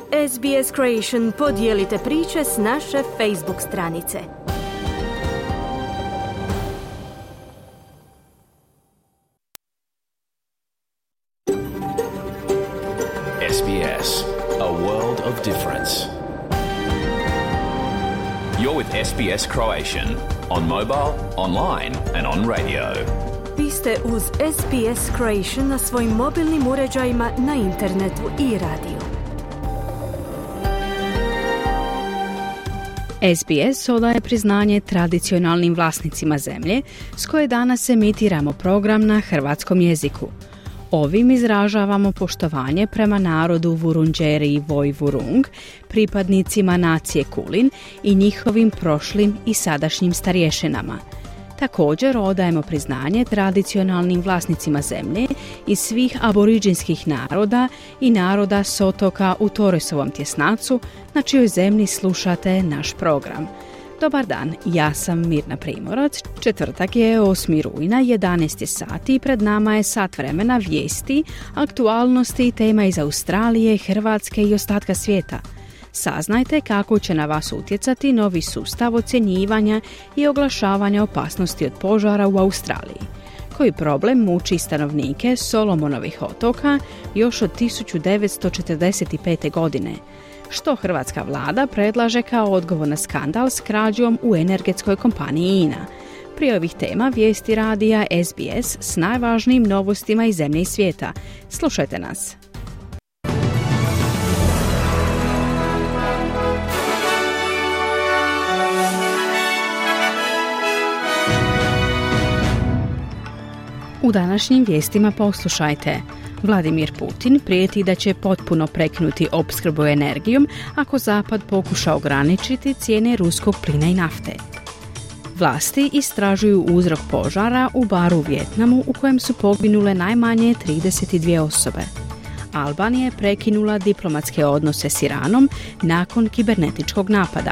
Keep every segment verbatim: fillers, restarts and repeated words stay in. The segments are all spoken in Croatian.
S B S Creation podijelite priče s naše Facebook stranice. S B S, a world of difference. You're with S B S Croatian on mobile, online and on radio. Vi ste uz S B S Croatian na svojim mobilnim uređajima, na internetu i radiju. S B S odaje priznanje tradicionalnim vlasnicima zemlje s koje danas emitiramo program na hrvatskom jeziku. Ovim izražavamo poštovanje prema narodu Vurundjeri i Vojvurung, pripadnicima nacije Kulin i njihovim prošlim i sadašnjim starješinama. Također odajemo priznanje tradicionalnim vlasnicima zemlje i svih aboriđinskih naroda i naroda s otoka u Torresovom tjesnacu, na čijoj zemlji slušate naš program. Dobar dan, ja sam Mirna Primorac. Četvrtak je osmi rujna, jedanaest sati i pred nama je sat vremena vijesti, aktualnosti i tema iz Australije, Hrvatske i ostatka svijeta. Saznajte kako će na vas utjecati novi sustav ocjenjivanja i oglašavanja opasnosti od požara u Australiji. Koji problem muči stanovnike Solomonovih otoka još od tisuću devetsto četrdeset pete. godine. Što hrvatska vlada predlaže kao odgovor na skandal s krađom u energetskoj kompaniji I N A. Prije ovih tema vijesti radija S B S s najvažnijim novostima iz zemlje i svijeta. Slušajte nas. U današnjim vijestima poslušajte. Vladimir Putin prijeti da će potpuno prekinuti opskrbu energijom ako Zapad pokuša ograničiti cijene ruskog plina i nafte. Vlasti istražuju uzrok požara u baru u Vijetnamu u kojem su poginule najmanje trideset dvije osobe. Albanija je prekinula diplomatske odnose s Iranom nakon kibernetičkog napada.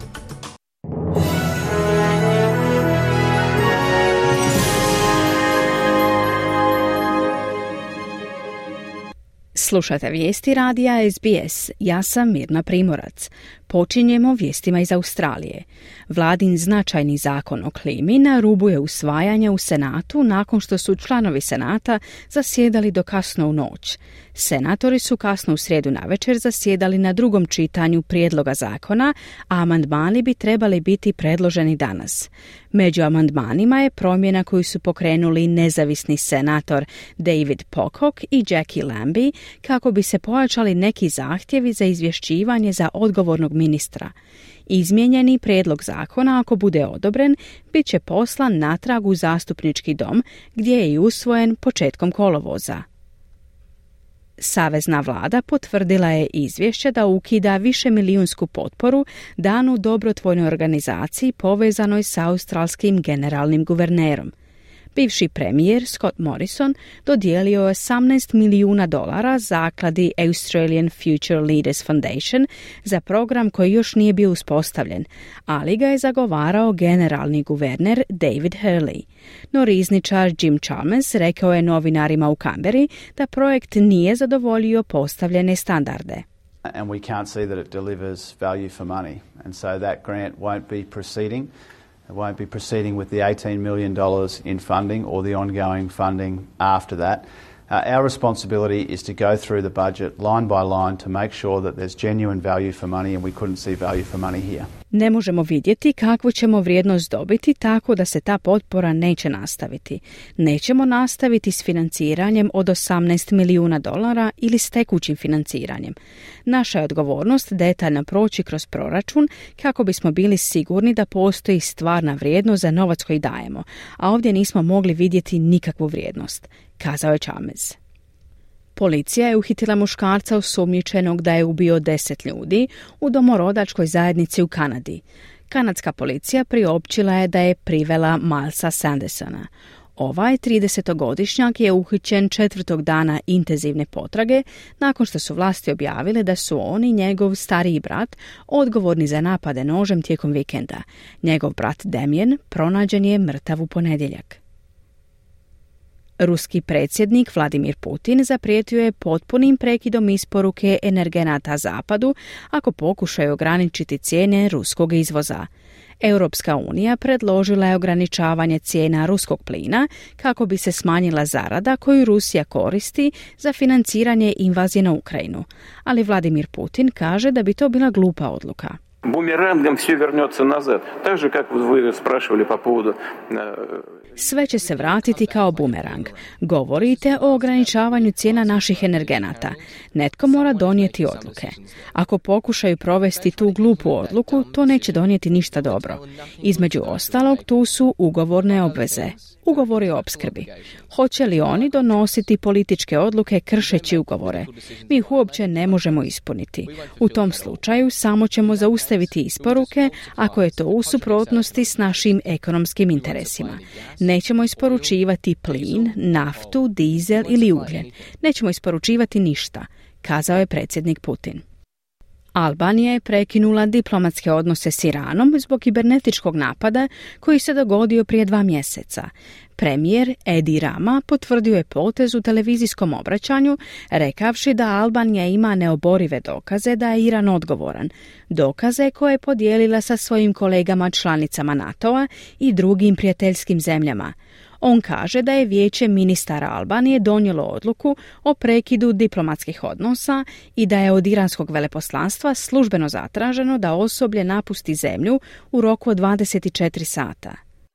Slušate vijesti radija S B S. Ja sam Mirna Primorac. Počinjemo vijestima iz Australije. Vladin značajni zakon o klimi na rubu je usvajanja u Senatu nakon što su članovi Senata zasjedali do kasno u noć. Senatori su kasno u srijedu navečer zasjedali na drugom čitanju prijedloga zakona, a amandmani bi trebali biti predloženi danas. Među amandmanima je promjena koju su pokrenuli nezavisni senator David Pocock i Jackie Lambie kako bi se pojačali neki zahtjevi za izvješćivanje za odgovornog ministra. Izmijenjeni prijedlog zakona, ako bude odobren, bit će poslan natrag u zastupnički dom, gdje je i usvojen početkom kolovoza. Savezna vlada potvrdila je izvješće da ukida višemilijunsku potporu danu dobrotvornoj organizaciji povezanoj s australskim generalnim guvernerom. Bivši premijer Scott Morrison dodijelio je osamnaest milijuna dolara zakladi Australian Future Leaders Foundation za program koji još nije bio uspostavljen, ali ga je zagovarao generalni guverner David Hurley. No rizničar Jim Chalmers rekao je novinarima u Canberri da projekt nije zadovoljio postavljene standarde. And we can't see that it delivers value for money, and so that grant won't be proceeding. It won't be proceeding with the eighteen million dollars in funding or the ongoing funding after that. Uh, our responsibility is to go through the budget line by line to make sure that there's genuine value for money, and we couldn't see value for money here. Ne možemo vidjeti kakvu ćemo vrijednost dobiti, tako da se ta potpora neće nastaviti. Nećemo nastaviti s financiranjem od osamnaest milijuna dolara ili s tekućim financiranjem. Naša je odgovornost detaljno proći kroz proračun kako bismo bili sigurni da postoji stvarna vrijednost za novac koji dajemo, a ovdje nismo mogli vidjeti nikakvu vrijednost, kazao je Chalmers. Policija je uhitila muškarca osumnjičenog da je ubio deset ljudi u domorodačkoj zajednici u Kanadi. Kanadska policija priopćila je da je privela Milesa Sandersona. Ovaj tridesetogodišnjak je uhićen četvrtog dana intenzivne potrage nakon što su vlasti objavile da su on i njegov stariji brat odgovorni za napade nožem tijekom vikenda. Njegov brat Damien pronađen je mrtav u ponedjeljak. Ruski predsjednik Vladimir Putin zaprijetio je potpunim prekidom isporuke energenata Zapadu ako pokušaju ograničiti cijene ruskog izvoza. Europska unija predložila je ograničavanje cijena ruskog plina kako bi se smanjila zarada koju Rusija koristi za financiranje invazije na Ukrajinu, ali Vladimir Putin kaže da bi to bila glupa odluka. Бумерангом все вернется назад. Так же, как вы спрашивали по поводу... Sve će se vratiti kao bumerang. Govorite o ograničavanju cijena naših energenata. Netko mora donijeti odluke. Ako pokušaju provesti tu glupu odluku, to neće donijeti ništa dobro. Između ostalog, tu su ugovorne obveze. Ugovori o opskrbi. Hoće li oni donositi političke odluke kršeći ugovore? Mi ih uopće ne možemo ispuniti. U tom slučaju samo ćemo zaustaviti isporuke ako je to u suprotnosti s našim ekonomskim interesima. Nećemo isporučivati plin, naftu, dizel ili ugljen. Nećemo isporučivati ništa, kazao je predsjednik Putin. Albanija je prekinula diplomatske odnose s Iranom zbog kibernetičkog napada koji se dogodio prije dva mjeseca. Premijer Edi Rama potvrdio je potez u televizijskom obraćanju, rekavši da Albanija ima neoborive dokaze da je Iran odgovoran. Dokaze koje je podijelila sa svojim kolegama članicama NATO-a i drugim prijateljskim zemljama. On kaže da je Vijeće ministara Albanije donijelo odluku o prekidu diplomatskih odnosa i da je od iranskog veleposlanstva službeno zatraženo da osoblje napusti zemlju u roku od dvadeset četiri sata.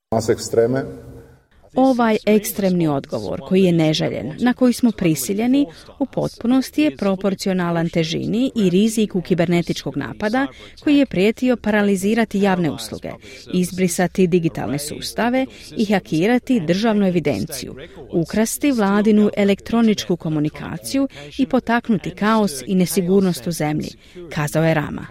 Ovaj ekstremni odgovor, koji je neželjen, na koji smo prisiljeni, u potpunosti je proporcionalan težini i riziku kibernetičkog napada koji je prijetio paralizirati javne usluge, izbrisati digitalne sustave i hakirati državnu evidenciju, ukrasti vladinu elektroničku komunikaciju i potaknuti kaos i nesigurnost u zemlji, kazao je Rama.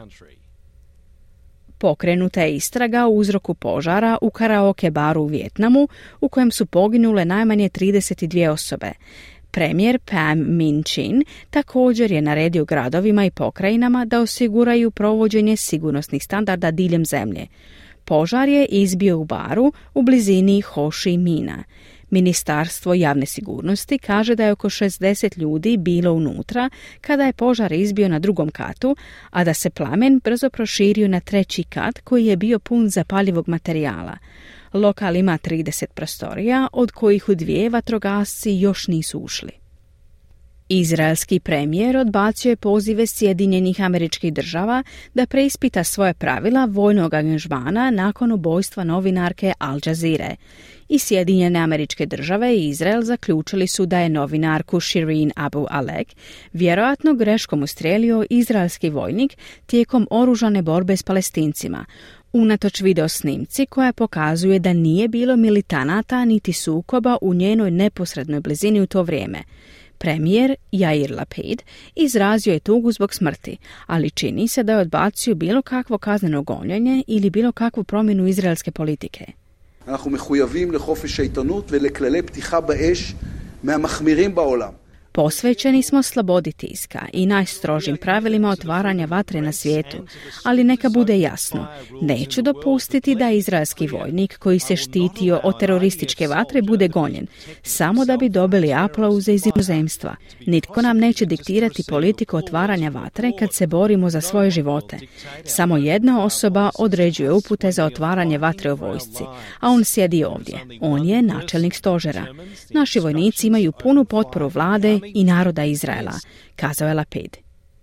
Pokrenuta je istraga o uzroku požara u karaoke baru u Vijetnamu u kojem su poginule najmanje trideset dvije osobe. Premijer Pham Minh Chinh također je naredio gradovima i pokrajinama da osiguraju provođenje sigurnosnih standarda diljem zemlje. Požar je izbio u baru u blizini Ho Chi Mina. Ministarstvo javne sigurnosti kaže da je oko šezdeset ljudi bilo unutra kada je požar izbio na drugom katu, a da se plamen brzo proširio na treći kat koji je bio pun zapaljivog materijala. Lokal ima trideset prostorija, od kojih u dvije vatrogasci još nisu ušli. Izraelski premijer odbacio je pozive Sjedinjenih Američkih Država da preispita svoje pravila vojnog angažmana nakon ubojstva novinarke Al Jazeere. I Sjedinjene Američke Države i Izrael zaključili su da je novinarku Shireen Abu Alek vjerojatno greškom ustrijelio izraelski vojnik tijekom oružane borbe s Palestincima, unatoč video snimci koja pokazuje da nije bilo militanata niti sukoba u njenoj neposrednoj blizini u to vrijeme. Premijer Yair Lapid izrazio je tugu zbog smrti, ali čini se da je odbacio bilo kakvo kazneno gonjenje ili bilo kakvu promjenu izraelske politike. אנחנו מחויבים לחופש העיתונות ולכללי פתיחה באש מהמחמירים בעולם. Posvećeni smo slobodi tiska i najstrožim pravilima otvaranja vatre na svijetu, ali neka bude jasno, neću dopustiti da izraelski vojnik koji se štitio od terorističke vatre bude gonjen, samo da bi dobili aplauze iz inozemstva. Nitko nam neće diktirati politiku otvaranja vatre kad se borimo za svoje živote. Samo jedna osoba određuje upute za otvaranje vatre u vojsci, a on sjedi ovdje. On je načelnik stožera. Naši vojnici imaju punu potporu vlade i naroda Izraela, kazao je Lapid.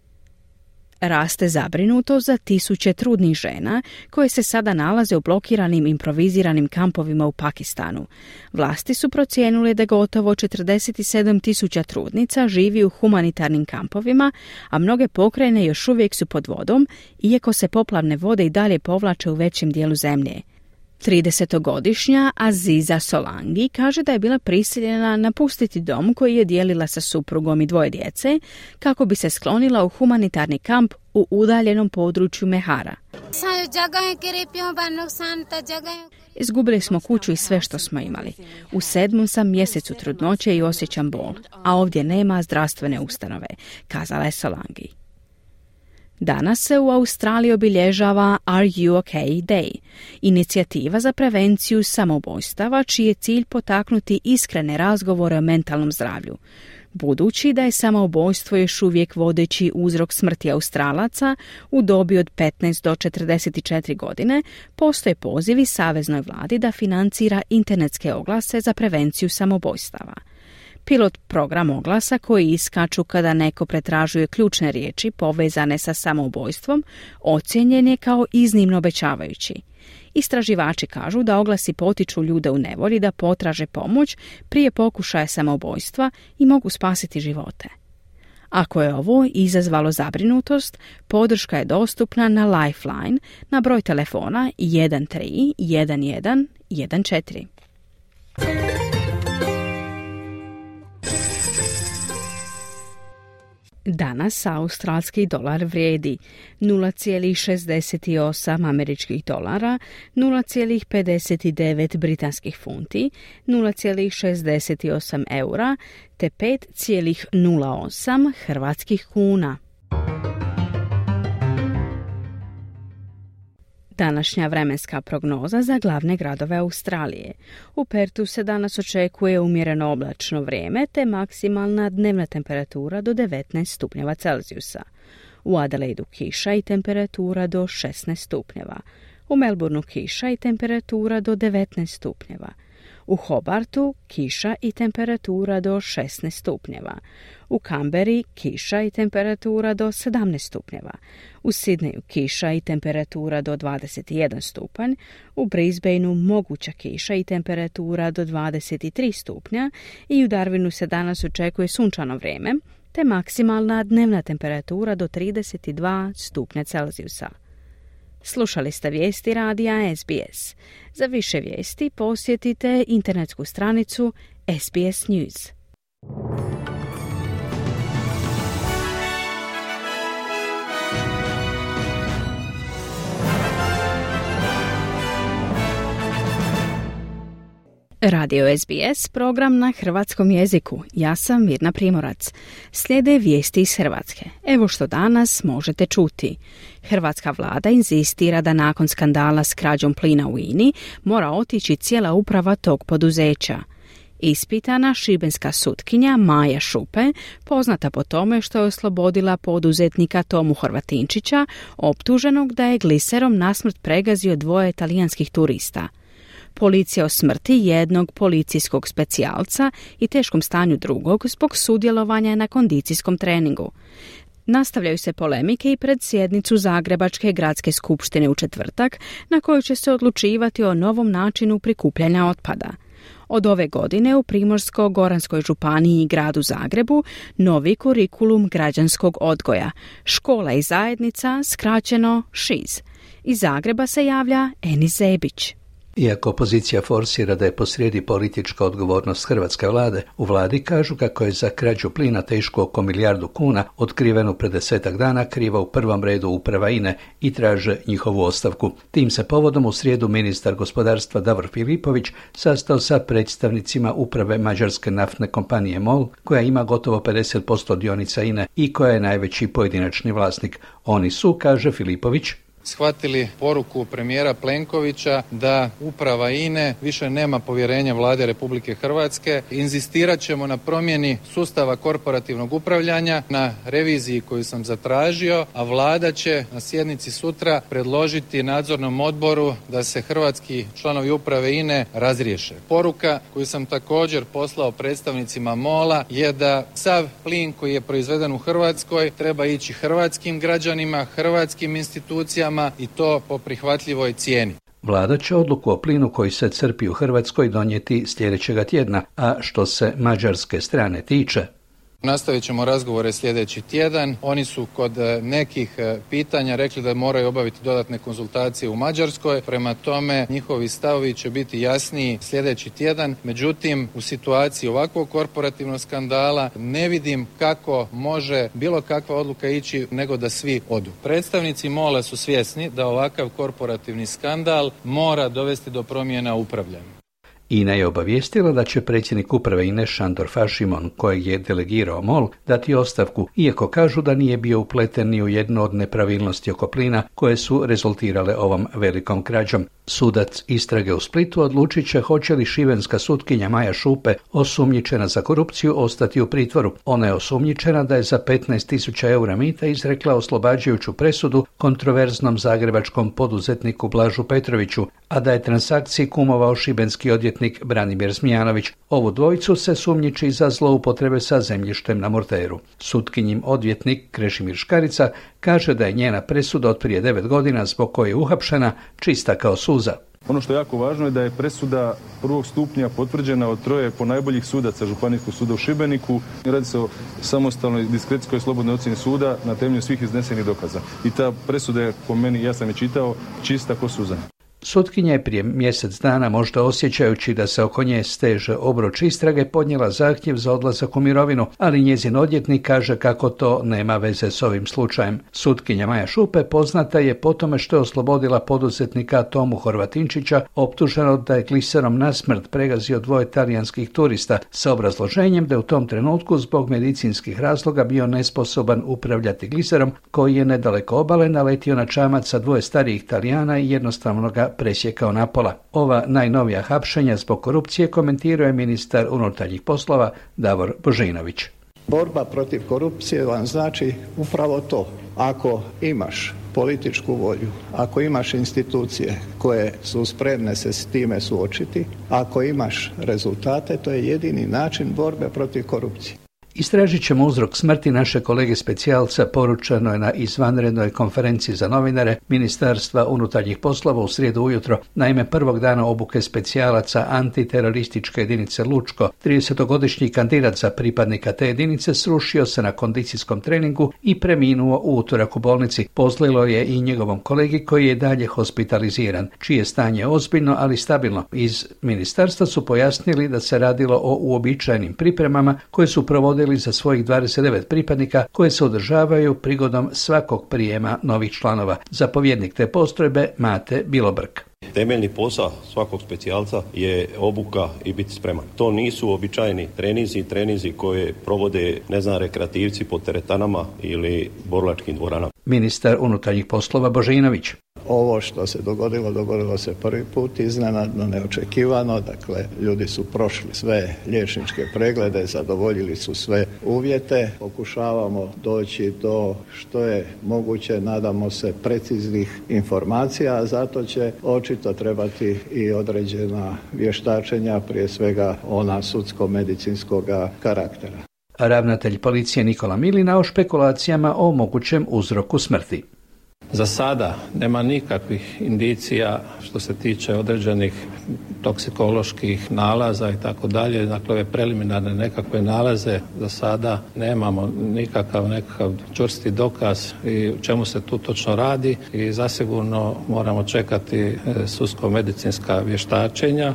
Raste zabrinuto za tisuće trudnih žena koje se sada nalaze u blokiranim improviziranim kampovima u Pakistanu. Vlasti su procijenile da gotovo četrdeset sedam tisuća trudnica živi u humanitarnim kampovima, a mnoge pokrajine još uvijek su pod vodom, iako se poplavne vode i dalje povlače u većem dijelu zemlje. tridesetogodišnja Aziza Solangi kaže da je bila prisiljena napustiti dom koji je dijelila sa suprugom i dvoje djece kako bi se sklonila u humanitarni kamp u udaljenom području Mehara. Izgubili smo kuću i sve što smo imali. U sedmom sam mjesecu trudnoće i osjećam bol, a ovdje nema zdravstvene ustanove, kazala je Solangi. Danas se u Australiji obilježava Are You OK Day, inicijativa za prevenciju samoubojstava čiji je cilj potaknuti iskrene razgovore o mentalnom zdravlju. Budući da je samoubojstvo još uvijek vodeći uzrok smrti Australaca u dobi od petnaest do četrdeset četiri godine, postoje pozivi saveznoj vladi da financira internetske oglase za prevenciju samoubojstava. Pilot program oglasa koji iskaču kada neko pretražuje ključne riječi povezane sa samoubojstvom ocijenjen je kao iznimno obećavajući. Istraživači kažu da oglasi potiču ljude u nevolji da potraže pomoć prije pokušaja samoubojstva i mogu spasiti živote. Ako je ovo izazvalo zabrinutost, podrška je dostupna na Lifeline na broj telefona jedan tri jedan jedan jedan četiri. Danas australski dolar vrijedi nula zarez šezdeset osam američkih dolara, nula zarez pedeset devet britanskih funti, nula zarez šezdeset osam eura te pet zarez nula osam hrvatskih kuna. Današnja vremenska prognoza za glavne gradove Australije. U Pertu se danas očekuje umjereno oblačno vrijeme te maksimalna dnevna temperatura do devetnaest stupnjeva Celzijusa. U Adelaidu kiša i temperatura do šesnaest stupnjeva. U Melbourneu kiša i temperatura do devetnaest stupnjeva. U Hobartu kiša i temperatura do šesnaest stupnjeva. U Kamberi kiša i temperatura do sedamnaest stupnjeva. U Sidneju kiša i temperatura do dvadeset jedan stupanj. U Brisbaneu moguća kiša i temperatura do dvadeset tri stupnja i u Darwinu se danas očekuje sunčano vrijeme te maksimalna dnevna temperatura do trideset dva stupnja Celzijusa. Slušali ste vijesti radija S B S. Za više vijesti posjetite internetsku stranicu S B S News. Radio S B S, program na hrvatskom jeziku. Ja sam Mirna Primorac. Slijede vijesti iz Hrvatske. Evo što danas možete čuti. Hrvatska vlada inzistira da nakon skandala s krađom plina u I N I mora otići cijela uprava tog poduzeća. Ispitana šibenska sutkinja Maja Šupe, poznata po tome što je oslobodila poduzetnika Tomu Horvatinčića, optuženog da je gliserom nasmrt pregazio dvoje talijanskih turista. Policija o smrti jednog policijskog specijalca i teškom stanju drugog zbog sudjelovanja na kondicijskom treningu. Nastavljaju se polemike i pred sjednicu Zagrebačke gradske skupštine u četvrtak, na kojoj će se odlučivati o novom načinu prikupljanja otpada. Od ove godine u Primorsko-goranskoj županiji i gradu Zagrebu novi kurikulum građanskog odgoja, škola i zajednica, skraćeno ŠIZ. Iz Zagreba se javlja Enis Zebić. Iako opozicija forsira da je posrijedi politička odgovornost hrvatske vlade, u vladi kažu kako je za krađu plina teško oko milijardu kuna otkrivenu pred desetak dana kriva u prvom redu uprava I N E i traže njihovu ostavku. Tim se povodom u srijedu ministar gospodarstva Davor Filipović sastao sa predstavnicima uprave mađarske naftne kompanije MOL, koja ima gotovo pedeset posto dionica I N E i koja je najveći pojedinačni vlasnik. Oni su, kaže Filipović, shvatili poruku premijera Plenkovića da uprava I N E više nema povjerenja vlade Republike Hrvatske. Inzistirat ćemo na promjeni sustava korporativnog upravljanja, na reviziji koju sam zatražio, a vlada će na sjednici sutra predložiti nadzornom odboru da se hrvatski članovi uprave I N E razriješe. Poruka koju sam također poslao predstavnicima MOL-a je da sav plin koji je proizveden u Hrvatskoj treba ići hrvatskim građanima, hrvatskim institucijama i to po prihvatljivoj cijeni. Vlada će odluku o plinu koji se crpi u Hrvatskoj donijeti sljedećega tjedna, a što se mađarske strane tiče, nastavit ćemo razgovore sljedeći tjedan. Oni su kod nekih pitanja rekli da moraju obaviti dodatne konzultacije u Mađarskoj. Prema tome, njihovi stavovi će biti jasniji sljedeći tjedan. Međutim, u situaciji ovakvog korporativnog skandala ne vidim kako može bilo kakva odluka ići nego da svi odu. Predstavnici MOL-a su svjesni da ovakav korporativni skandal mora dovesti do promjena u upravljanju. I N A je obavijestila da će predsjednik uprave I N A E Šandor Fašimon, kojeg je delegirao MOL, dati ostavku, iako kažu da nije bio upleten ni u jednu od nepravilnosti oko plina koje su rezultirale ovom velikom krađom. Sudac istrage u Splitu odlučit će hoće li šibenska sutkinja Maja Šupe, osumnjičena za korupciju, ostati u pritvoru. Ona je osumnjičena da je za petnaest tisuća eura mita izrekla oslobađajuću presudu kontroverznom zagrebačkom poduzetniku Blažu Petroviću, a da je transakciji kumovao šibenski odvjetnik Branimir Zmijanović. Ovu dvojicu se sumnjiči za zloupotrebe sa zemljištem na Murteru. Sutkinjim odvjetnik Krešimir Škarica kaže da je njena presuda od prije devet godina zbog koje je uhapšena čista kao suza. Ono što je jako važno je da je presuda prvog stupnja potvrđena od troje ponajboljih sudaca Županijskog suda u Šibeniku. Radi se o samostalnoj diskrecijskoj slobodnoj ocjeni suda na temelju svih iznesenih dokaza. I ta presuda je, po meni, ja sam je čitao, čista ko suza. Sutkinja je prije mjesec dana, možda osjećajući da se oko nje steže obruč istrage, podnijela zahtjev za odlazak u mirovinu, ali njezin odvjetnik kaže kako to nema veze s ovim slučajem. Sutkinja Maja Šupe poznata je po tome što je oslobodila poduzetnika Tomu Horvatinčića, optuženog da je gliserom nasmrt pregazio dvoje talijanskih turista, sa obrazloženjem da je u tom trenutku zbog medicinskih razloga bio nesposoban upravljati gliserom, koji je nedaleko obale naletio na čamac sa dvoje starijih Talijana i jednostavno ga presjekao napola. Ova najnovija hapšenja zbog korupcije komentirao je ministar unutarnjih poslova Davor Božinović. Borba protiv korupcije vam znači upravo to. Ako imaš političku volju, ako imaš institucije koje su spremne se s time suočiti, ako imaš rezultate, to je jedini način borbe protiv korupcije. Istražit ćemo uzrok smrti naše kolege specijalca, poručeno je na izvanrednoj konferenciji za novinare Ministarstva unutarnjih poslova u srijedu ujutro. Naime, prvog dana obuke specijalaca antiterorističke jedinice Lučko, tridesetogodišnji kandidat za pripadnika te jedinice srušio se na kondicijskom treningu i preminuo u utorak u bolnici. Pozlilo je i njegovom kolegi koji je dalje hospitaliziran, čije stanje ozbiljno, ali stabilno. Iz ministarstva su pojasnili da se radilo o uobičajenim pripremama koje su provodili za svojih dvadeset devet pripadnika koje se održavaju prigodom svakog prijema novih članova. Zapovjednik te postrojbe Mate Bilobrk. Temeljni posao svakog specijalca je obuka i biti spreman. To nisu običajni treninzi, treninzi koje provode, ne znam, rekreativci po teretanama ili borilačkim dvoranama. Ministar unutarnjih poslova Božinović. Ovo što se dogodilo, dogodilo se prvi put iznenadno, neočekivano. Dakle, ljudi su prošli sve liječničke preglede, zadovoljili su sve uvjete. Pokušavamo doći do što je moguće, nadamo se, preciznih informacija, a zato će očito trebati i određena vještačenja, prije svega ona sudsko-medicinskog karaktera. Ravnatelj policije Nikola Milina o špekulacijama o mogućem uzroku smrti. Za sada nema nikakvih indicija što se tiče određenih toksikoloških nalaza i tako dalje. Dakle, ove preliminarne nekakve nalaze za sada nemamo nikakav nekakav čvrsti dokaz i o čemu se tu točno radi i zasigurno moramo čekati sudsko-medicinska vještačenja.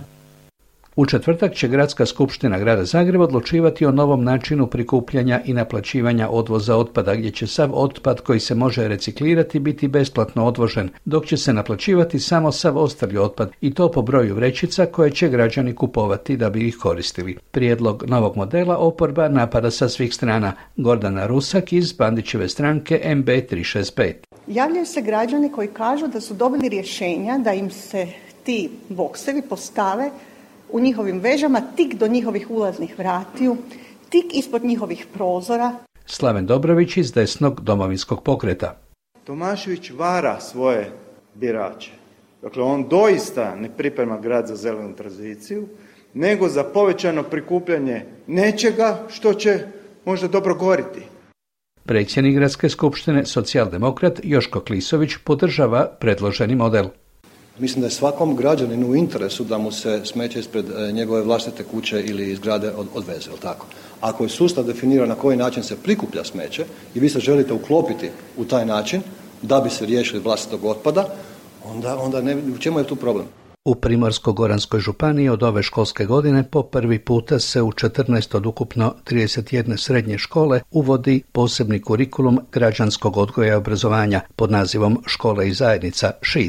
U četvrtak će Gradska skupština Grada Zagreba odlučivati o novom načinu prikupljanja i naplaćivanja odvoza otpada, gdje će sav otpad koji se može reciklirati biti besplatno odvožen, dok će se naplaćivati samo sav ostali otpad, i to po broju vrećica koje će građani kupovati da bi ih koristili. Prijedlog novog modela oporba napada sa svih strana. Gordana Rusak iz Bandićeve stranke M B tri šest pet. Javljaju se građani koji kažu da su dobili rješenja da im se ti boksevi postave u njihovim vežama tik do njihovih ulaznih vratiju, tik ispod njihovih prozora. Slaven Dobrović iz desnog Domovinskog pokreta. Tomašević vara svoje birače. Dakle, on doista ne priprema grad za zelenu tranziciju, nego za povećano prikupljanje nečega što će možda dobro goriti. Predsjednik Gradske skupštine, socijaldemokrat Joško Klisović, podržava predloženi model. Mislim da je svakom građaninu u interesu da mu se smeće ispred njegove vlastite kuće ili iz zgrade odveze, jel tako? Ako je sustav definira na koji način se prikuplja smeće i vi se želite uklopiti u taj način da bi se riješili vlastitog otpada, onda, onda ne, u čemu je tu problem? U Primorsko-goranskoj županiji od ove školske godine po prvi puta se u četrnaest od ukupno trideset jedne srednje škole uvodi posebni kurikulum građanskog odgoja i obrazovanja pod nazivom Škole i zajednica ŠIZ.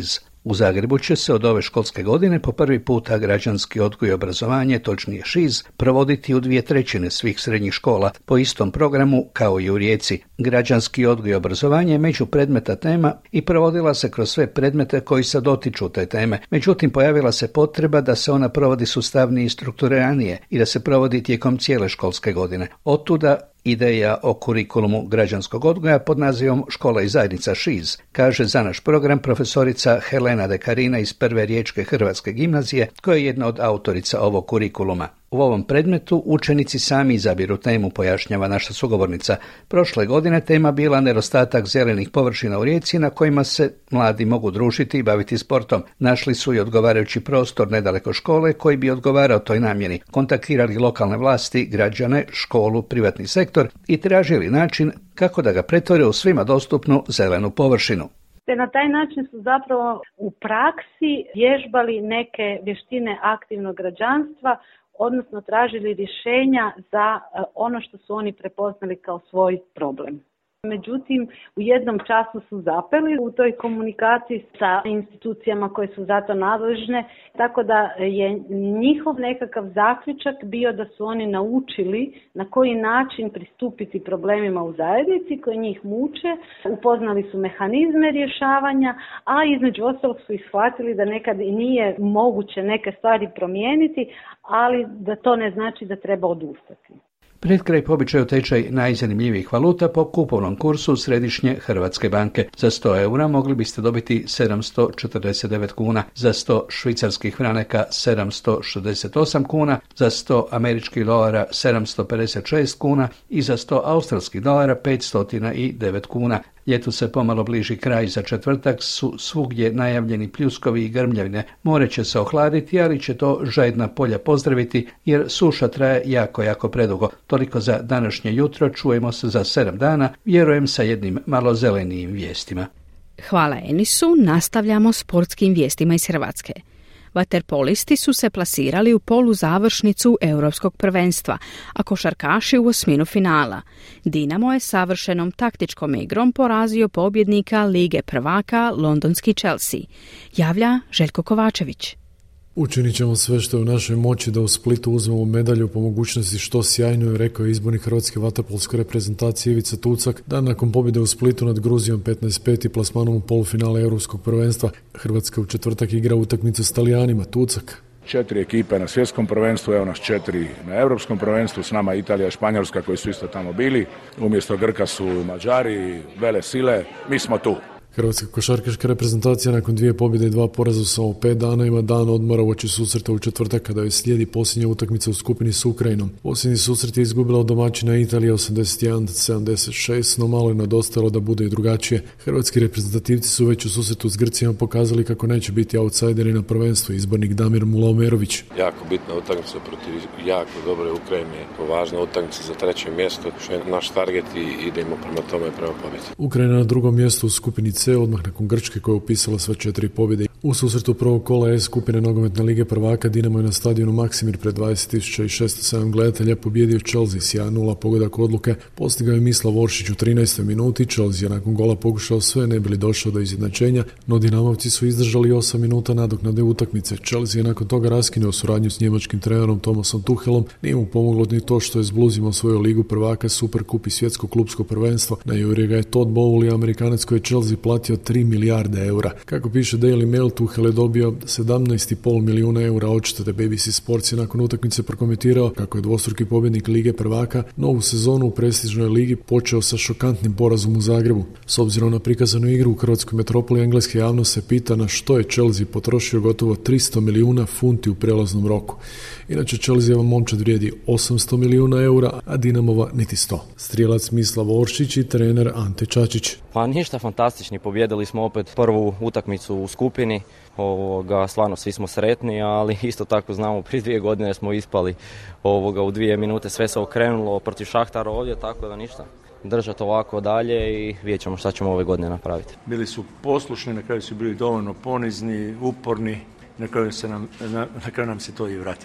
U Zagrebu će se od ove školske godine po prvi puta građanski odgoj i obrazovanje, točnije ŠIZ, provoditi u dvije trećine svih srednjih škola po istom programu kao i u Rijeci. Građanski odgoj i obrazovanje je među predmeta tema i provodila se kroz sve predmete koji se dotiču te teme. Međutim, pojavila se potreba da se ona provodi sustavnije i strukturiranije i da se provodi tijekom cijele školske godine. Otuda ideja o kurikulumu građanskog odgoja pod nazivom Škola i zajednica ŠIZ, kaže za naš program profesorica Helena Dekarina iz Prve riječke hrvatske gimnazije, koja je jedna od autorica ovog kurikuluma. U ovom predmetu učenici sami izabiru temu, pojašnjava naša sugovornica. Prošle godine tema bila nedostatak zelenih površina u Rijeci na kojima se mladi mogu družiti i baviti sportom. Našli su i odgovarajući prostor nedaleko škole koji bi odgovarao toj namjeni. Kontaktirali lokalne vlasti, građane, školu, privatni sektor i tražili način kako da ga pretvore u svima dostupnu zelenu površinu. Te na taj način su zapravo u praksi vježbali neke vještine aktivnog građanstva, odnosno tražili rješenja za ono što su oni prepoznali kao svoj problem. Međutim, u jednom času su zapeli u toj komunikaciji sa institucijama koje su za to nadležne, tako da je njihov nekakav zaključak bio da su oni naučili na koji način pristupiti problemima u zajednici koji njih muče, upoznali su mehanizme rješavanja, a između ostalog su ih shvatili da nekad i nije moguće neke stvari promijeniti, ali da to ne znači da treba odustati. Pred kraj po običaju tečaj najzanimljivijih valuta po kupovnom kursu Središnje Hrvatske banke. Za sto eura mogli biste dobiti sedamsto četrdeset devet kuna, za sto švicarskih franaka sedamsto šezdeset osam kuna, za sto američkih dolara sedamsto pedeset šest kuna i za sto australskih dolara petsto devet kuna. Ljetu se pomalo bliži kraj, za četvrtak su svugdje najavljeni pljuskovi i grmljavine. More će se ohladiti, ali će to žajdna polja pozdraviti jer suša traje jako, jako predugo. Toliko za današnje jutro, čujemo se za sedam dana, vjerujem sa jednim malo zelenijim vijestima. Hvala Enisu, nastavljamo sportskim vijestima iz Hrvatske. Vaterpolisti su se plasirali u poluzavršnicu Europskog prvenstva, a košarkaši u osminu finala. Dinamo je savršenom taktičkom igrom porazio pobjednika Lige prvaka londonski Chelsea. Javlja Željko Kovačević. Učinit ćemo sve što je u našoj moći da u Splitu uzmemo medalju, po mogućnosti što sjajno, je rekao izbornik hrvatske vaterpolske reprezentacije Ivica Tucak dan nakon pobjede u Splitu nad Gruzijom petnaest pet i plasmanom u polufinale Europskog prvenstva. Hrvatska u četvrtak igra utakmicu s Talijanima. Tucak. Četiri ekipe na svjetskom prvenstvu, evo nas četiri na europskom prvenstvu, s nama Italija i Španjolska koji su isto tamo bili. Umjesto Grka su Mađari, vele sile, mi smo tu. Hrvatska košarkaška reprezentacija nakon dvije pobjede i dva poraza u samo pet dana ima dan odmora uoči susreta u četvrtak kada joj slijedi posljednja utakmica u skupini s Ukrajinom. Posljednji susret je izgubila od domaćina Italija osamdeset jedan sedamdeset šest, no malo je nedostajalo da bude i drugačije. Hrvatski reprezentativci su već u susretu s Grcijama pokazali kako neće biti outsideri na prvenstvu, izbornik Damir Mulaomerović. Jako bitna utakmica protiv jako dobre Ukrajine, važna utakmica za treće mjesto, što je naš target i idemo prema tome prema pobjedi. Ukrajina na drugom mjestu u skupini C, odmah nakon Grčke koja je upisala sve četiri pobjede. U susretu prvog kola E skupine nogometne lige prvaka Dinamo je na stadionu Maksimir pred dvadeset tisuća šesto sedam gledatelja pobjedio Chelsea s jedan nula, pogodak odluke postigao je Mislav Oršić u trinaestoj minuti. Chelsea je nakon gola pokušao sve, ne bi li došao do izjednačenja, no Dinamovci su izdržali osam minuta nadoknade utakmice. Chelsea je nakon toga raskinuo suradnju s njemačkim trenerom Thomasom Tuchelom. Nije mu pomoglo ni to što je s Bluesima osvojio ligu prvaka, Superkup i svjetsko klubsko prvenstvo. Na Jurija ga je Todd Bowley, Amerikanac koji je Chelsea platio tri milijarde eura. Kako piše Daily Mail, Tuchel je dobio sedamnaest zarez pet milijuna eura odštete. B B C Sports je nakon utakmice prokomentirao kako je dvostruki pobjednik Lige prvaka novu sezonu u prestižnoj ligi počeo sa šokantnim porazom u Zagrebu. S obzirom na prikazanu igru u hrvatskoj metropoli, engleska javnost se pita na što je Chelsea potrošio gotovo tristo milijuna funti u prelaznom roku. Inače, Chelseaova momčad vrijedi osamsto milijuna eura, a Dinamova niti sto. Strijelac Mislav Oršić i trener Ante Čačić. Pa ništa, fantastični. Pobjedili smo opet prvu utakmicu u skupini. Ovoga, stvarno svi smo sretni, ali isto tako znamo, prije dvije godine smo ispali ovoga, u dvije minute, sve se okrenulo protiv Šahtara ovdje, tako da ništa. Držati ovako dalje i vidjet ćemo šta ćemo ove godine napraviti. Bili su poslušni, na kraju su bili dovoljno ponizni, uporni, na kraju, se nam, na, na kraju nam se to i vratilo.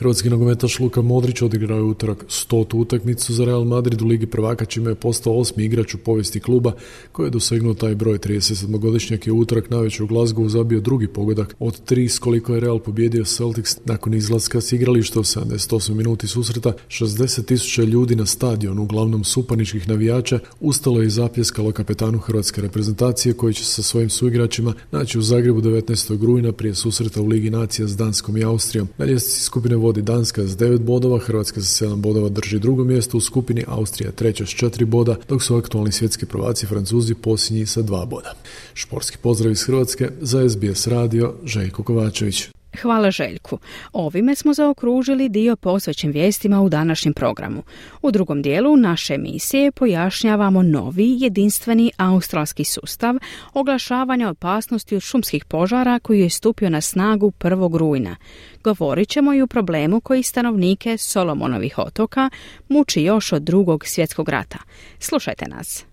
Hrvatski nogometaš Luka Modrić odigrao je utorak stotu utakmicu za Real Madrid u Ligi prvaka, čime je postao osmi igrač u povijesti kluba koji je dosegnuo taj broj. tridesetsedmogodišnjak je utorak navečer u Glasgowu zabio drugi pogodak od tri s koliko je Real pobjedio Celtics nakon izlaska s igrališta u sedamdeset osmoj minuti susreta. šezdeset tisuća ljudi na stadionu, uglavnom supaničkih navijača, ustalo je i zapljeskalo kapetanu hrvatske reprezentacije koji će sa svojim suigračima naći u Zagrebu devetnaestog rujna prije susreta u Ligi nacija s Danskom i Austrijom. Na ljestvici skupine vodi Danska s devet bodova, Hrvatska sa sedam bodova drži drugo mjesto u skupini, Austrija treća s četiri boda, dok su aktualni svjetski prvaci Francuzi posljednji sa dva boda. Športski pozdrav iz Hrvatske za S B S radio, Željko Kovačević. Hvala Željku. Ovime smo zaokružili dio posvećen vijestima u današnjem programu. U drugom dijelu naše emisije pojašnjavamo novi jedinstveni australski sustav oglašavanja opasnosti od šumskih požara koji je stupio na snagu prvog rujna. Govorit ćemo i o problemu koji stanovnike Solomonovih otoka muči još od drugog svjetskog rata. Slušajte nas.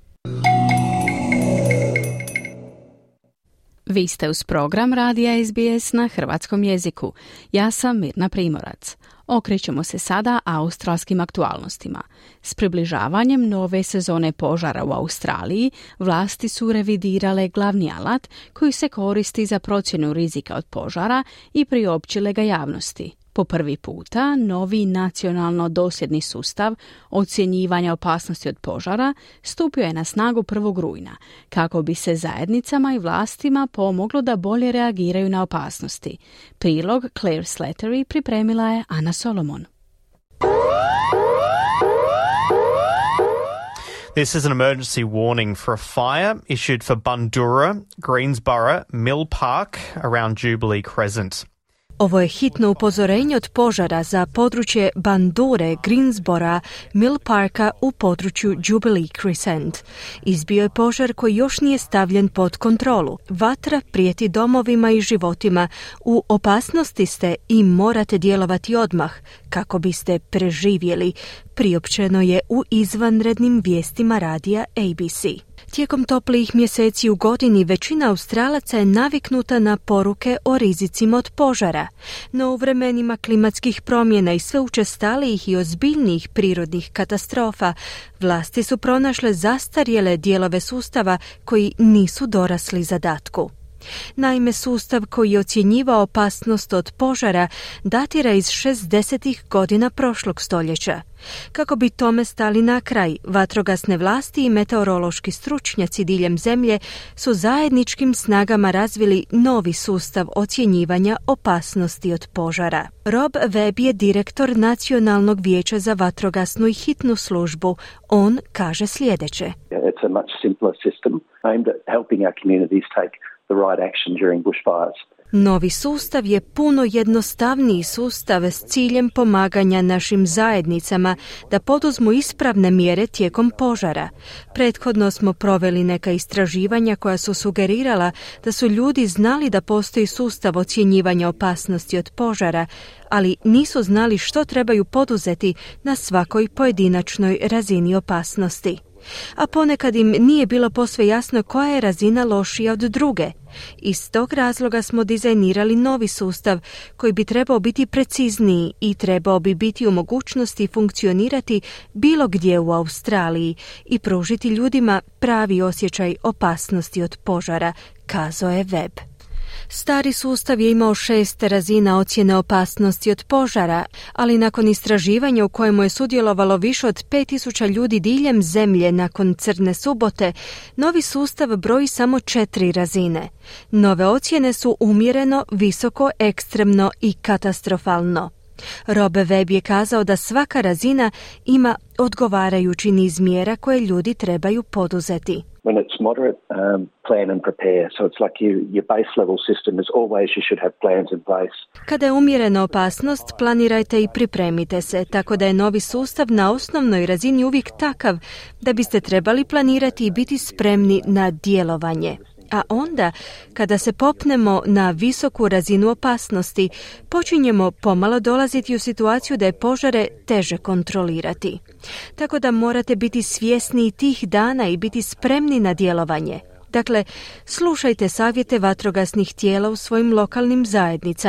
Vi ste uz program radija S B S na hrvatskom jeziku. Ja sam Mirna Primorac. Okrećemo se sada australskim aktualnostima. S približavanjem nove sezone požara u Australiji, vlasti su revidirale glavni alat koji se koristi za procjenu rizika od požara i priopćile ga javnosti. Po prvi puta, novi nacionalno dosljedni sustav ocjenjivanja opasnosti od požara stupio je na snagu prvog rujna, kako bi se zajednicama i vlastima pomoglo da bolje reagiraju na opasnosti. Prilog Claire Slattery pripremila je Ana Solomon. This is an emergency warning for a fire issued for Bundoora, Greensborough, Mill Park around Jubilee Crescent. Ovo je hitno upozorenje od požara za područje Bandure, Greensbora, Mill Parka u području Jubilee Crescent. Izbio je požar koji još nije stavljen pod kontrolu. Vatra prijeti domovima i životima. U opasnosti ste i morate djelovati odmah kako biste preživjeli, priopćeno je u izvanrednim vijestima radija A B C. Tijekom toplijih mjeseci u godini većina Australaca je naviknuta na poruke o rizicima od požara, no u vremenima klimatskih promjena i sve učestalijih i ozbiljnijih prirodnih katastrofa, vlasti su pronašle zastarjele dijelove sustava koji nisu dorasli zadatku. Naime, sustav koji je ocjenjivao opasnost od požara datira iz šezdesetih godina prošlog stoljeća. Kako bi tome stali na kraj, vatrogasne vlasti i meteorološki stručnjaci diljem zemlje su zajedničkim snagama razvili novi sustav ocjenjivanja opasnosti od požara. Rob Webb je direktor Nacionalnog vijeća za vatrogasnu i hitnu službu. On kaže sljedeće. It's a much simpler system aimed at helping our communities take the right action during bushfires. Novi sustav je puno jednostavniji sustav s ciljem pomaganja našim zajednicama da poduzmu ispravne mjere tijekom požara. Prethodno smo proveli neka istraživanja koja su sugerirala da su ljudi znali da postoji sustav ocjenjivanja opasnosti od požara, ali nisu znali što trebaju poduzeti na svakoj pojedinačnoj razini opasnosti. A ponekad im nije bilo posve jasno koja je razina lošija od druge. Iz tog razloga smo dizajnirali novi sustav koji bi trebao biti precizniji i trebao bi biti u mogućnosti funkcionirati bilo gdje u Australiji i pružiti ljudima pravi osjećaj opasnosti od požara, kazao je Webb. Stari sustav je imao šest razina ocjene opasnosti od požara, ali nakon istraživanja u kojemu je sudjelovalo više od pet tisuća ljudi diljem zemlje nakon Crne subote, novi sustav broji samo četiri razine. Nove ocjene su umjereno, visoko, ekstremno i katastrofalno. Rob Webb je kazao da svaka razina ima odgovarajući niz mjera koje ljudi trebaju poduzeti. When it's moderate, um, plan and prepare. So it's like you, your base level system is always you should have plans in place. Kada je umjerena opasnost, planirajte i pripremite se, tako da je novi sustav na osnovnoj razini uvijek takav da biste trebali planirati i biti spremni na djelovanje. A onda, kada se popnemo na visoku razinu opasnosti, počinjemo pomalo dolaziti u situaciju da je požare teže kontrolirati. Tako da morate biti svjesni tih dana i biti spremni na djelovanje. Dakle, slušajte savjete vatrogasnih tijela u svojim lokalnim zajednicama.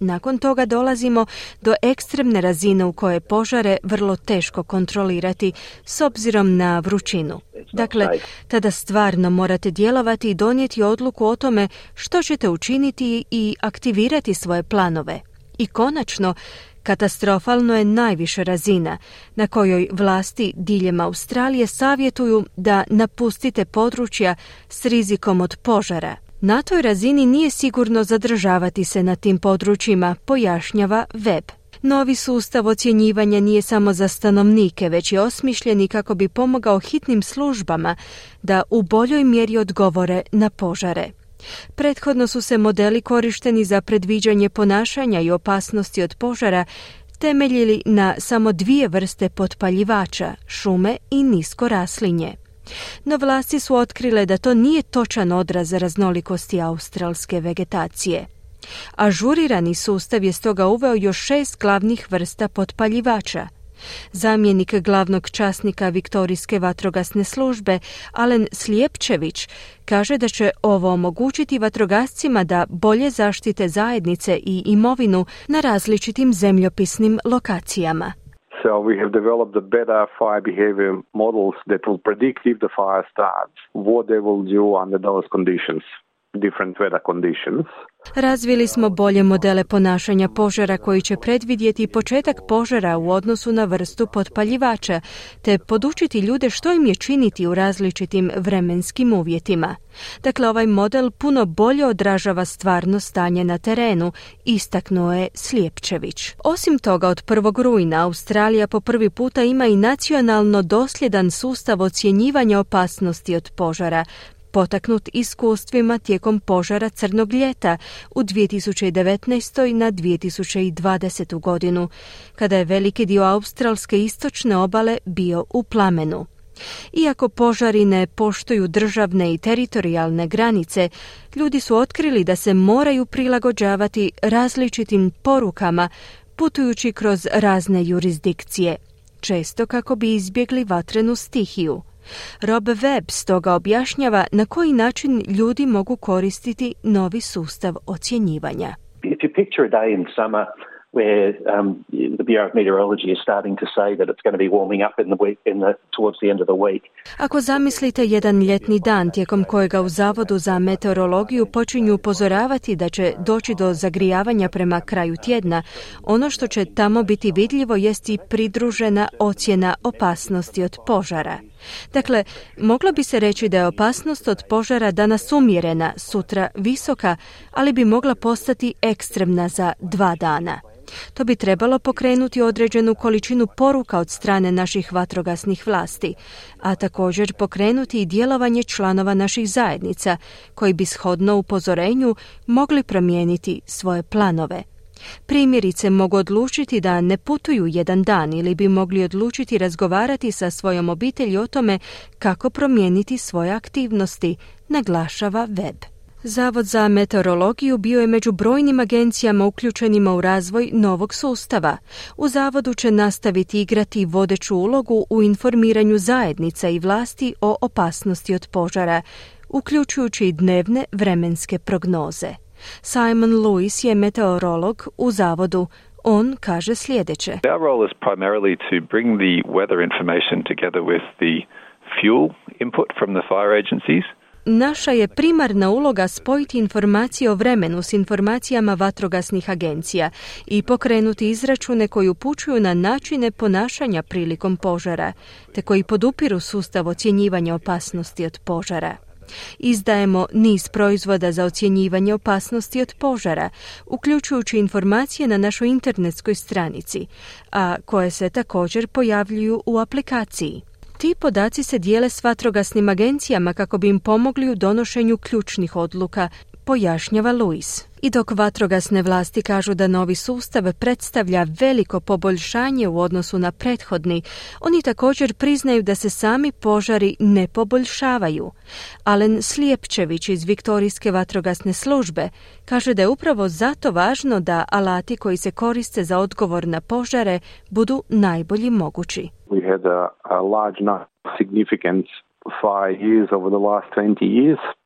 Nakon toga dolazimo do ekstremne razine u kojoj je požare vrlo teško kontrolirati s obzirom na vrućinu. Dakle, tada stvarno morate djelovati i donijeti odluku o tome što ćete učiniti i aktivirati svoje planove. I konačno, katastrofalno je najviša razina na kojoj vlasti diljem Australije savjetuju da napustite područja s rizikom od požara. Na toj razini nije sigurno zadržavati se na tim područjima, pojašnjava Webb. Novi sustav ocjenjivanja nije samo za stanovnike, već je osmišljen kako bi pomogao hitnim službama da u boljoj mjeri odgovore na požare. Prethodno su se modeli korišteni za predviđanje ponašanja i opasnosti od požara temeljili na samo dvije vrste potpaljivača, šume i nisko raslinje. No vlasti su otkrile da to nije točan odraz raznolikosti australske vegetacije. Ažurirani sustav je stoga uveo još šest glavnih vrsta potpaljivača. Zamjenik glavnog časnika Viktorijske vatrogasne službe, Alen Slijepčević, kaže da će ovo omogućiti vatrogascima da bolje zaštite zajednice i imovinu na različitim zemljopisnim lokacijama. So we have developed the better fire behavior models that will predict if the fire starts, what they will do under those conditions, different weather conditions. Razvili smo bolje modele ponašanja požara koji će predvidjeti početak požara u odnosu na vrstu potpaljivača, te podučiti ljude što im je činiti u različitim vremenskim uvjetima. Dakle, ovaj model puno bolje odražava stvarno stanje na terenu, istaknuo je Slijepčević. Osim toga, od prvog rujna Australija po prvi puta ima i nacionalno dosljedan sustav ocjenjivanja opasnosti od požara, potaknut iskustvima tijekom požara Crnog ljeta u dvije tisuće devetnaestoj na dvije tisuće dvadesetu godinu, kada je veliki dio australske istočne obale bio u plamenu. Iako požari ne poštuju državne i teritorijalne granice, ljudi su otkrili da se moraju prilagođavati različitim porukama putujući kroz razne jurisdikcije, često kako bi izbjegli vatrenu stihiju. Rob Webb stoga objašnjava na koji način ljudi mogu koristiti novi sustav ocjenjivanja. If you picture a day in summer where um, the Bureau of Meteorology is starting to say that it's going to be warming up in the week, in the, towards the end of the week. Ako zamislite jedan ljetni dan tijekom kojega u Zavodu za meteorologiju počinju upozoravati da će doći do zagrijavanja prema kraju tjedna, ono što će tamo biti vidljivo jest i pridružena ocjena opasnosti od požara. Dakle, moglo bi se reći da je opasnost od požara danas umjerena, sutra visoka, ali bi mogla postati ekstremna za dva dana. To bi trebalo pokrenuti određenu količinu poruka od strane naših vatrogasnih vlasti, a također pokrenuti i djelovanje članova naših zajednica, koji bi shodno upozorenju mogli promijeniti svoje planove. Primjerice mogu odlučiti da ne putuju jedan dan ili bi mogli odlučiti razgovarati sa svojom obitelji o tome kako promijeniti svoje aktivnosti, naglašava Webb. Zavod za meteorologiju bio je među brojnim agencijama uključenima u razvoj novog sustava. U zavodu će nastaviti igrati vodeću ulogu u informiranju zajednica i vlasti o opasnosti od požara, uključujući i dnevne vremenske prognoze. Simon Lewis je meteorolog u zavodu. On kaže sljedeće. Our role is primarily to bring the weather information together with the fuel input from the fire agencies. Naša je primarna uloga spojiti informacije o vremenu s informacijama vatrogasnih agencija i pokrenuti izračune koji upućuju na načine ponašanja prilikom požara, te koji podupiru sustav ocjenjivanja opasnosti od požara. Izdajemo niz proizvoda za ocjenjivanje opasnosti od požara, uključujući informacije na našoj internetskoj stranici, a koje se također pojavljuju u aplikaciji. Ti podaci se dijele s vatrogasnim agencijama kako bi im pomogli u donošenju ključnih odluka, pojašnjava Lewis. I dok vatrogasne vlasti kažu da novi sustav predstavlja veliko poboljšanje u odnosu na prethodni, oni također priznaju da se sami požari ne poboljšavaju. Alen Slijepčević iz Viktorijske vatrogasne službe kaže da je upravo zato važno da alati koji se koriste za odgovor na požare budu najbolji mogući. We had a, a large number of significant fire years over the last twenty years.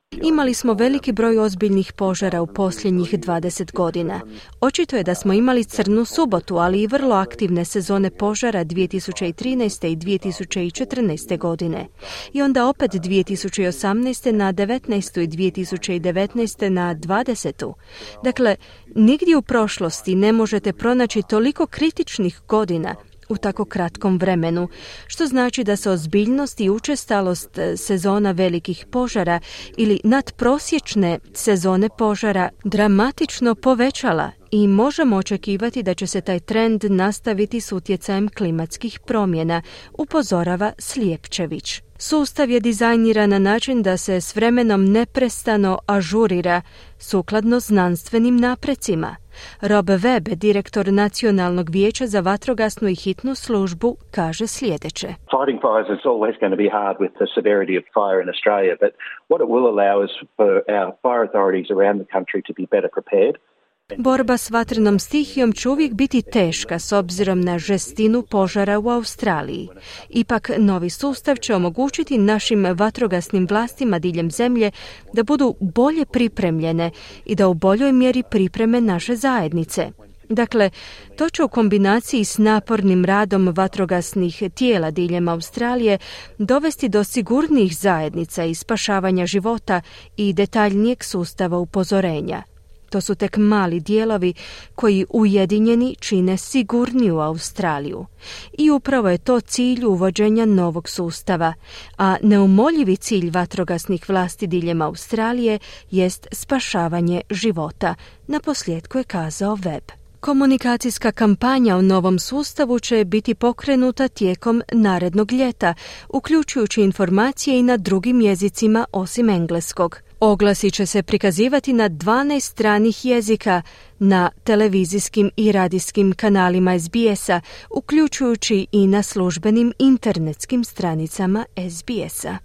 Imali smo veliki broj ozbiljnih požara u posljednjih dvadeset godina. Očito je da smo imali crnu subotu, ali i vrlo aktivne sezone požara dvije tisuće trinaeste i dvije tisuće četrnaeste godine. I onda opet dvije tisuće osamnaeste na devetnaestu i dvije tisuće devetnaeste na dvadesetu. Dakle, nigdje u prošlosti ne možete pronaći toliko kritičnih godina u tako kratkom vremenu, što znači da se ozbiljnost i učestalost sezona velikih požara ili nadprosječne sezone požara dramatično povećala i možemo očekivati da će se taj trend nastaviti s utjecajem klimatskih promjena, upozorava Slijepčević. Sustav je dizajniran na način da se s vremenom neprestano ažurira sukladno znanstvenim naprecima. Rob Webb, direktor Nacionalnog vijeća za vatrogasnu i hitnu službu, kaže sljedeće. Fighting fires is always going to be hard with the severity of fire in Australia, but what it will allow is for our fire authorities around the country to be better prepared. Borba s vatrenom stihijom će uvijek biti teška s obzirom na žestinu požara u Australiji. Ipak, novi sustav će omogućiti našim vatrogasnim vlastima diljem zemlje da budu bolje pripremljene i da u boljoj mjeri pripreme naše zajednice. Dakle, to će u kombinaciji s napornim radom vatrogasnih tijela diljem Australije dovesti do sigurnijih zajednica i spašavanja života i detaljnijeg sustava upozorenja. To su tek mali dijelovi koji ujedinjeni čine sigurniju Australiju. I upravo je to cilj uvođenja novog sustava, a neumoljivi cilj vatrogasnih vlasti diljem Australije jest spašavanje života, naposljetku je kazao Webb. Komunikacijska kampanja o novom sustavu će biti pokrenuta tijekom narednog ljeta, uključujući informacije i na drugim jezicima osim engleskog. Oglasi će se prikazivati na dvanaest stranih jezika na televizijskim i radijskim kanalima es be es-a, uključujući i na službenim internetskim stranicama es be es-a.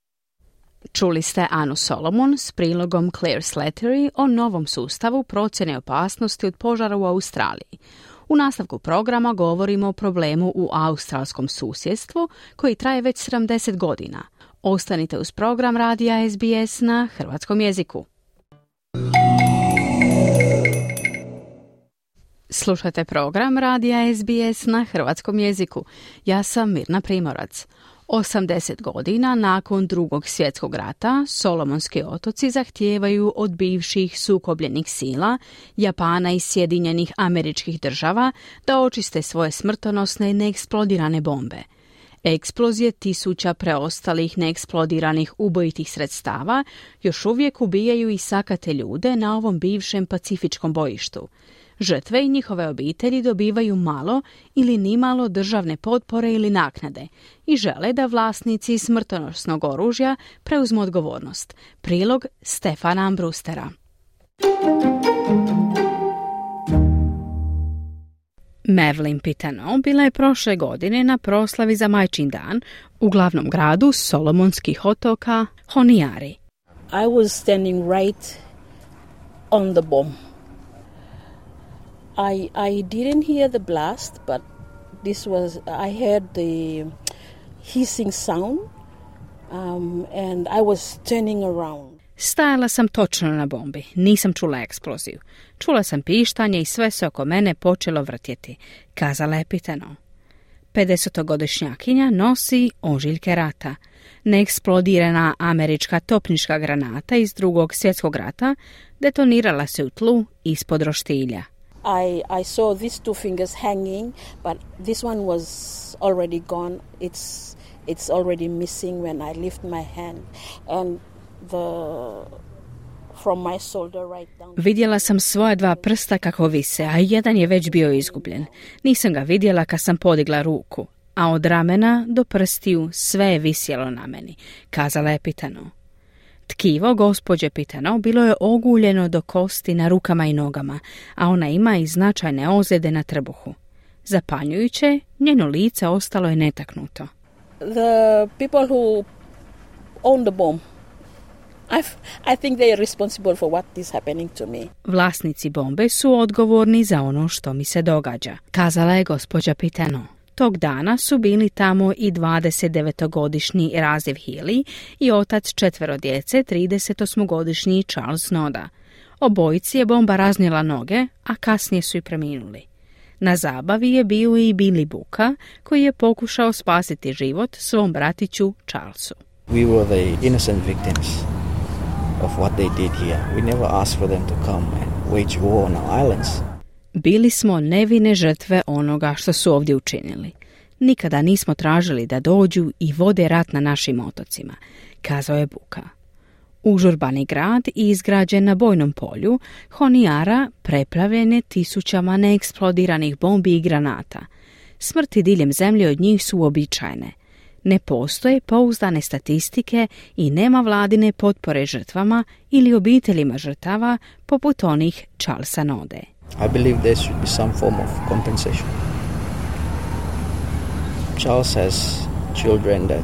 Čuli ste Anu Solomon s prilogom Claire Slattery o novom sustavu procjene opasnosti od požara u Australiji. U nastavku programa govorimo o problemu u australskom susjedstvu koji traje već sedamdeset godina. Ostanite uz program radija es be es na hrvatskom jeziku. Slušajte program radija es be es na hrvatskom jeziku. Ja sam Mirna Primorac. osamdeset godina nakon drugog svjetskog rata Solomonski otoci zahtijevaju od bivših sukobljenih sila, Japana i Sjedinjenih Američkih Država, da očiste svoje smrtonosne neeksplodirane bombe. Eksplozije tisuća preostalih neeksplodiranih ubojitih sredstava još uvijek ubijaju i sakate ljude na ovom bivšem pacifičkom bojištu. Žrtve i njihove obitelji dobivaju malo ili nimalo državne potpore ili naknade i žele da vlasnici smrtonosnog oružja preuzmu odgovornost. Prilog Stefana Ambrustera. Madeline Pitano bila je prošle godine na proslavi za Majčin dan u glavnom gradu Solomonskih otoka Honiari. I was standing right on the bomb. I I didn't hear the blast, but this was I heard the hissing sound, um, and I was turning around. Stajala sam točno na bombi, nisam čula eksploziju. Čula sam pištanje i sve se oko mene počelo vrtjeti, kazala je Pitano. pedesetogodišnjakinja nosi ožiljke rata. Neeksplodirana američka topnička granata iz drugog svjetskog rata detonirala se u tlu ispod roštilja. I, I saw these two fingers hanging, but this one was already gone. It's it's already missing when I lift my hand, and the from my shoulder right down. Vidjela sam svoja dva prsta kako vise, a jedan je već bio izgubljen. Nisam ga vidjela kad sam podigla ruku, a od ramena do prstiju sve je visjelo na meni, kazala je Pitano. Tkivo gospođe Pitano bilo je oguljeno do kosti na rukama i nogama, a ona ima i značajne ozljede na trbuhu. Zapanjujuće, njeno lice ostalo je netaknuto. The people who own the bomb, I, I think they are responsible for what is happening to me. Vlasnici bombe su odgovorni za ono što mi se događa, kazala je gospođa Pitano. Tog dana su bili tamo i dvadesetdevetogodišnji Raziv Healy i otac četvero djece, tridesetosmogodišnji Charles Noda. Obojici je bomba raznijela noge, a kasnije su i preminuli. Na zabavi je bio i Billy Buka, koji je pokušao spasiti život svom bratiću Charlesu. We were the innocent victims of what they did here. We never asked for them to come and wage war on our islands. Bili smo nevine žrtve onoga što su ovdje učinili. Nikada nismo tražili da dođu i vode rat na našim otocima, kazao je Buka. Užurbani grad izgrađen na bojnom polju, Honiara preplavljen je tisućama neeksplodiranih bombi i granata. Smrti diljem zemlje od njih su uobičajene. Ne postoje pouzdane statistike i nema vladine potpore žrtvama ili obiteljima žrtava poput onih Charlesa Node. I believe there should be some form of compensation. Charles has children that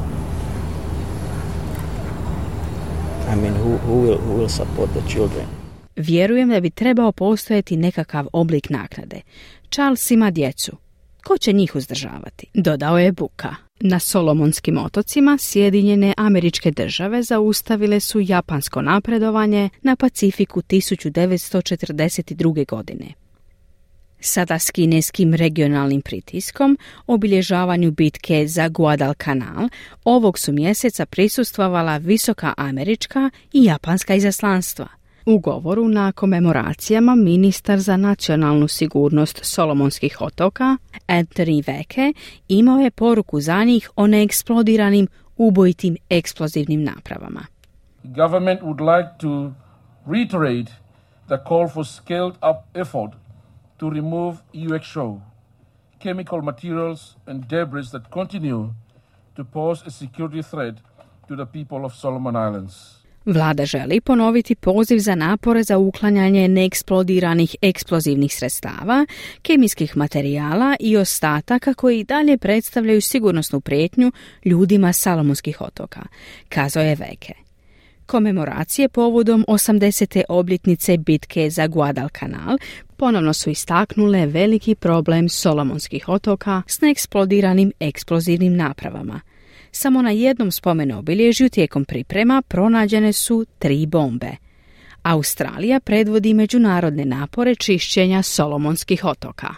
I mean, who, who, will, who will support the children? Vjerujem da bi trebao postojati nekakav oblik naknade. Charles ima djecu. Ko će njih uzdržavati? Dodao je Buka. Na Solomonskim otocima Sjedinjene Američke Države zaustavile su japansko napredovanje na Pacifiku tisuću devetsto četrdeset druge. godine. Sada s kineskim regionalnim pritiskom, obilježavanju bitke za Guadalcanal, ovog su mjeseca prisustvovala visoka američka i japanska izaslanstva. U govoru na komemoracijama ministar za nacionalnu sigurnost Solomonskih otoka, Anthony Veke, imao je poruku za njih o neeksplodiranim ubojitim eksplozivnim napravama. Government would like to reiterate the call for scaled up effort to remove U X O, chemical materials and debris that continue to pose a security threat to the people of Solomon Islands. Vlada želi ponoviti poziv za napore za uklanjanje neeksplodiranih eksplozivnih sredstava, kemijskih materijala i ostataka koji dalje predstavljaju sigurnosnu prijetnju ljudima Salomonskih otoka, kazao je Veke. Komemoracije povodom osamdesete obljetnice bitke za Guadalcanal ponovno su istaknule veliki problem Solomonskih otoka s neeksplodiranim eksplozivnim napravama. Samo na jednom spomen obilježju tijekom priprema pronađene su tri bombe. Australija predvodi međunarodne napore čišćenja Solomonskih otoka.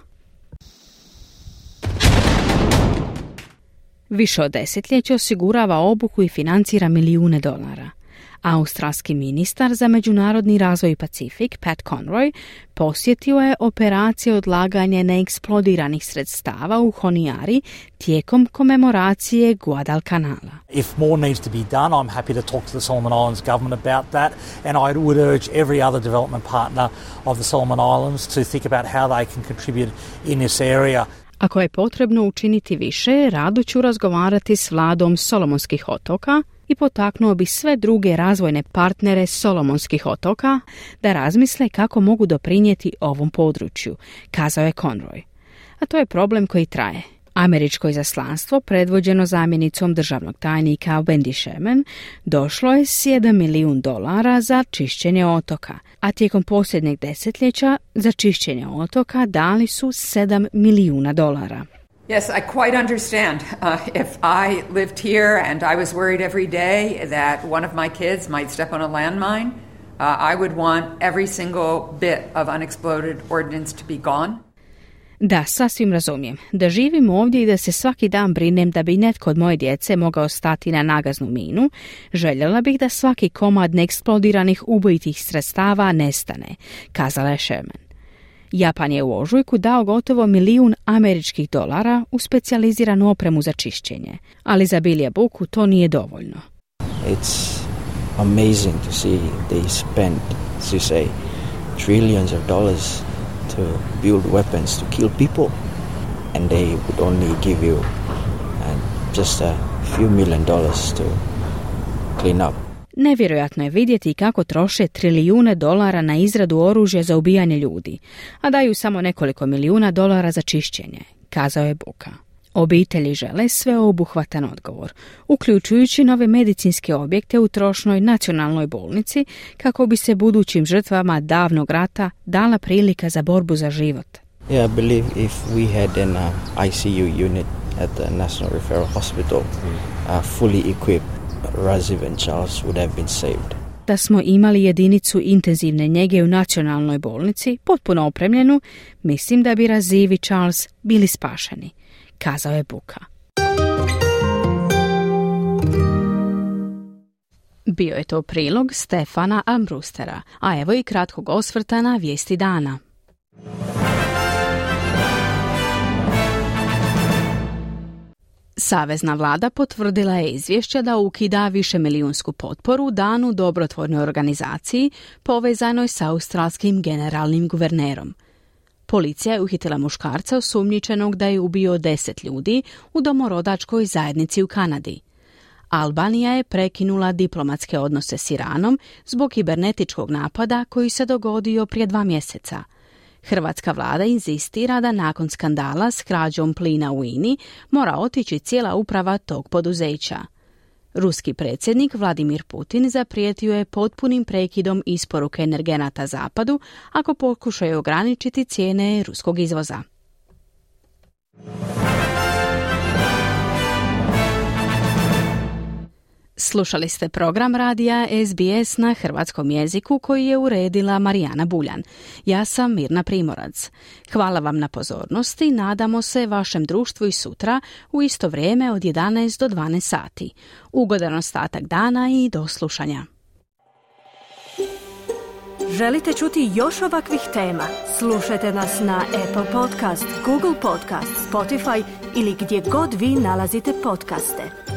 Više od desetljeća osigurava obuku i financira milijune dolara. Australski ministar za međunarodni razvoj i Pacifik, Pat Conroy, posjetio je operacije odlaganja neeksplodiranih sredstava u Honiari tijekom komemoracije Guadalcanala. If more needs to be done, I'm happy to talk to the Solomon Islands government about that, and I would urge every other development partner of the Solomon Islands to think about how they can contribute in this area. Ako je potrebno učiniti više, rado ću razgovarati s vladom Solomonskih otoka i potaknuo bi sve druge razvojne partnere Solomonskih otoka da razmisle kako mogu doprinijeti ovom području, kazao je Conroy. A to je problem koji traje. Američko izaslanstvo, predvođeno zamjenicom državnog tajnika Wendy Sherman, došlo je s jedan milijun dolara za čišćenje otoka, a tijekom posljednjeg desetljeća za čišćenje otoka dali su sedam milijuna dolara. Yes, I quite understand. Uh, if I lived here and I was worried every day that one of my kids might step on a landmine, uh, I would want every single bit of unexploded ordnance to be gone. Da, sasvim razumijem. Da živim ovdje i da se svaki dan brinem da bi netko od moje djece mogao stati na nagaznu minu, željela bih da svaki komad neeksplodiranih ubojitih sredstava nestane, kazala je Sherman. Japan je u ožujku dao gotovo milijun američkih dolara u specijaliziranu opremu za čišćenje, ali za Billyja Buku to nije dovoljno. It's amazing to see they spend, as you say, trillions of dollars to build weapons to kill people, and they would only give you uh, just a few million dollars to clean up. Nevjerojatno je vidjeti kako troše trilijune dolara na izradu oružja za ubijanje ljudi, a daju samo nekoliko milijuna dolara za čišćenje, kazao je Buka. Obitelji žele sveobuhvatan odgovor, uključujući nove medicinske objekte u trošnoj nacionalnoj bolnici, kako bi se budućim žrtvama davnog rata dala prilika za borbu za život. Yeah, I believe if we had an uh, I C U unit at the National Referral Hospital, uh, fully equipped, Raziv and Charles would have been saved. Da smo imali jedinicu intenzivne njege u nacionalnoj bolnici, potpuno opremljenu, mislim da bi Raziv i Charles bili spašeni, kazao je Buka. Bio je to prilog Stefana Armbrustera, a evo i kratkog osvrta na vijesti dana. Savezna vlada potvrdila je izvješće da ukida višemilijunsku potporu danu dobrotvornoj organizaciji povezanoj sa australskim generalnim guvernerom. Policija je uhitila muškarca osumnjičenog da je ubio deset ljudi u domorodačkoj zajednici u Kanadi. Albanija je prekinula diplomatske odnose s Iranom zbog kibernetičkog napada koji se dogodio prije dva mjeseca. Hrvatska vlada inzistira da nakon skandala s krađom plina u I N I mora otići cijela uprava tog poduzeća. Ruski predsjednik Vladimir Putin zaprijetio je potpunim prekidom isporuke energenata Zapadu ako pokušaju ograničiti cijene ruskog izvoza. Slušali ste program radija S B S na hrvatskom jeziku koji je uredila Marijana Buljan. Ja sam Mirna Primorac. Hvala vam na pozornosti, nadamo se vašem društvu i sutra u isto vrijeme od jedanaest do dvanaest sati. Ugodan ostatak dana i do slušanja. Želite čuti još ovakvih tema? Slušajte nas na Apple Podcast, Google Podcast, Spotify ili gdje god vi nalazite podcaste.